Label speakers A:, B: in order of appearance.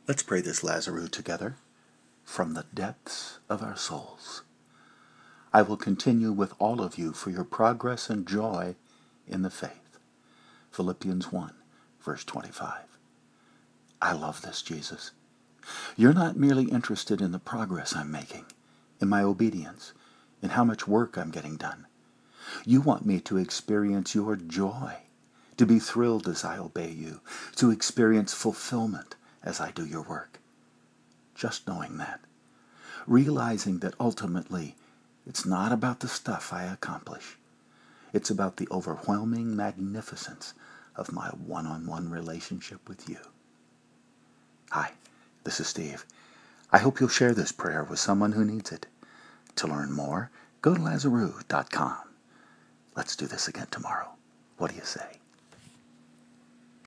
A: Let's pray this Lazarus together from the depths of our souls. I will continue with all of you for your progress and joy in the faith. Philippians 1, verse 25. I love this, Jesus. You're not merely interested in the progress I'm making, in my obedience, in how much work I'm getting done. You want me to experience your joy, to be thrilled as I obey you, to experience fulfillment as I do your work. Just knowing that, realizing that ultimately it's not about the stuff I accomplish. It's about the overwhelming magnificence of my one-on-one relationship with you. Hi, this is Steve. I hope you'll share this prayer with someone who needs it. To learn more, go to Lazarus.com. Let's do this again tomorrow. What do you say?